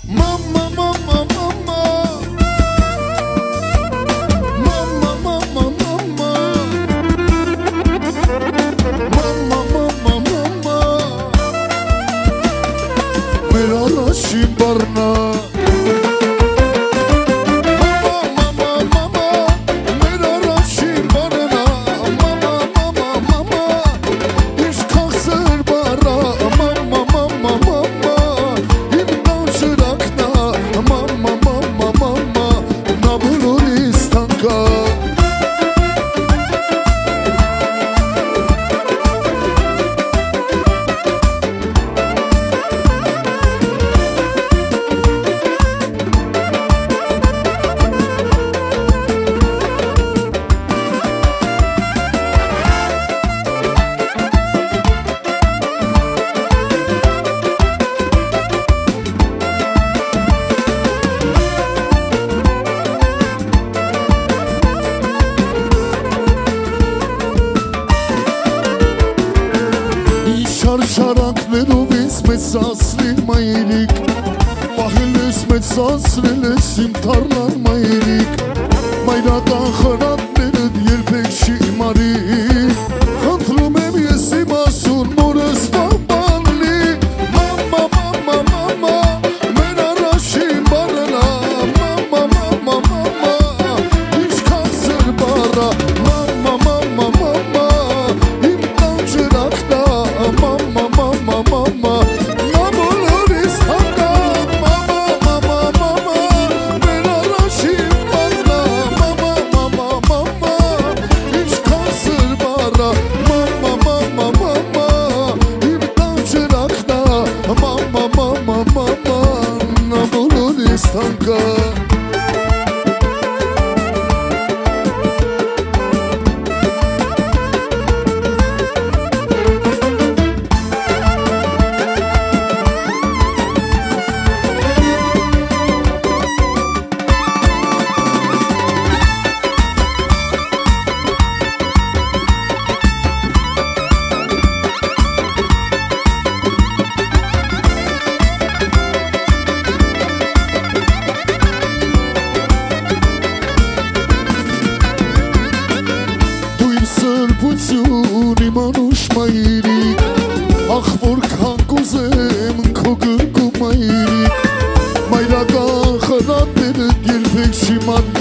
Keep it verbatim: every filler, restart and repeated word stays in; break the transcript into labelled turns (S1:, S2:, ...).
S1: Mama, mama, mama. Mama, mama, mama. Mama, mama, mama. Mera rashim barna. Շարշարանքներով ինձ մեծ սասրին մայրիկ Պահելես մեծ սասրելես իմ թարլան մայրիկ Մայրական խրատներըդ երբեք չի իմարիկ Խնդրում եմ ես իմ ասուն մորս պապանլի Մամա, մամա, մամա, մեր առաջին բարըլա Մամա, մամա, մամա, ինչքան սր բարա Մամա, մամա, մամա, իմ տան ջրակնա Mama, mama, mama, na բոլորիս հանգա Mama, mama, mama, մեր առաջին բարնա Mama, mama, mama, ինչքան սր բարա Mama, mama, mama, իմ տան ջրակնա Mama, mama, mama, na բոլորիս հանգա Սրբություն իմ անուշ մայրիկ Ախ որքան կուզեմ քո գրկում մայրիկ Մայրական խրատներդ երբեք չիմանա